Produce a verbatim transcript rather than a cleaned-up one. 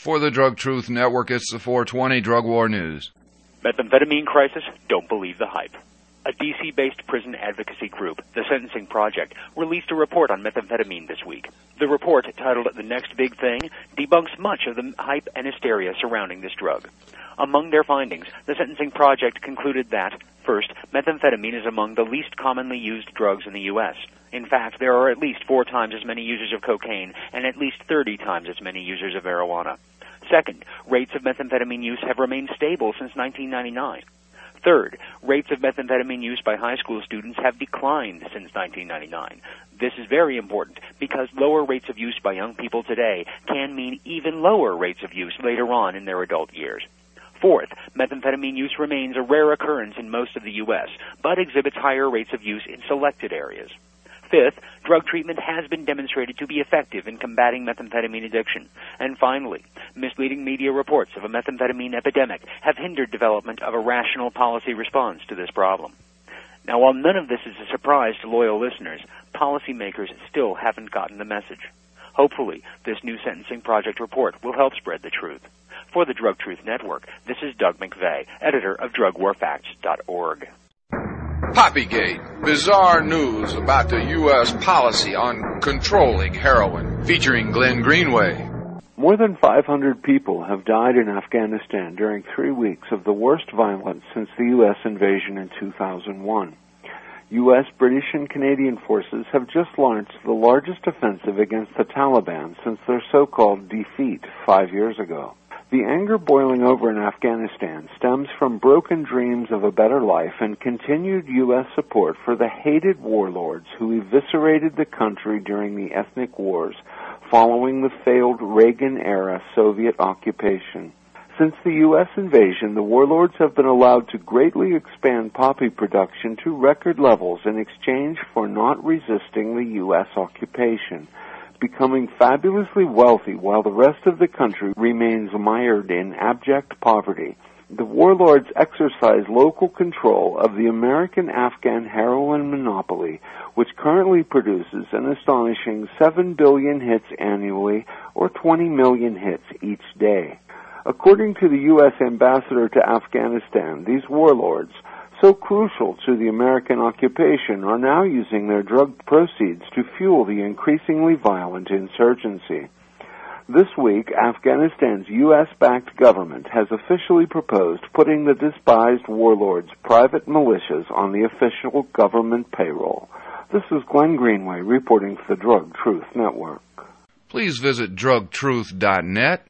For the Drug Truth Network, it's the four twenty Drug War News. Methamphetamine crisis? Don't believe the hype. A D C-based prison advocacy group, the Sentencing Project, released a report on methamphetamine this week. The report, titled The Next Big Thing, debunks much of the hype and hysteria surrounding this drug. Among their findings, the Sentencing Project concluded that, first, methamphetamine is among the least commonly used drugs in the U S In fact, there are at least four times as many users of cocaine and at least thirty times as many users of marijuana. Second, rates of methamphetamine use have remained stable since nineteen ninety-nine. Third, rates of methamphetamine use by high school students have declined since nineteen ninety-nine. This is very important because lower rates of use by young people today can mean even lower rates of use later on in their adult years. Fourth, methamphetamine use remains a rare occurrence in most of the U S, but exhibits higher rates of use in selected areas. Fifth, drug treatment has been demonstrated to be effective in combating methamphetamine addiction. And finally, misleading media reports of a methamphetamine epidemic have hindered development of a rational policy response to this problem. Now, while none of this is a surprise to loyal listeners, policymakers still haven't gotten the message. Hopefully, this new Sentencing Project report will help spread the truth. For the Drug Truth Network, this is Doug McVeigh, editor of drug war facts dot org. Poppygate, bizarre news about the U S policy on controlling heroin, featuring Glenn Greenway. More than five hundred people have died in Afghanistan during three weeks of the worst violence since the U S invasion in two thousand one. U S, British, and Canadian forces have just launched the largest offensive against the Taliban since their so-called defeat five years ago. The anger boiling over in Afghanistan stems from broken dreams of a better life and continued U S support for the hated warlords who eviscerated the country during the ethnic wars following the failed Reagan-era Soviet occupation. Since the U S invasion, the warlords have been allowed to greatly expand poppy production to record levels in exchange for not resisting the U S occupation, becoming fabulously wealthy while the rest of the country remains mired in abject poverty. The warlords exercise local control of the American-Afghan heroin monopoly, which currently produces an astonishing seven billion hits annually, or twenty million hits each day. According to the U S ambassador to Afghanistan, these warlords, so crucial to the American occupation, are now using their drug proceeds to fuel the increasingly violent insurgency. This week, Afghanistan's U S-backed government has officially proposed putting the despised warlords' private militias on the official government payroll. This is Glenn Greenway reporting for the Drug Truth Network. Please visit drug truth dot net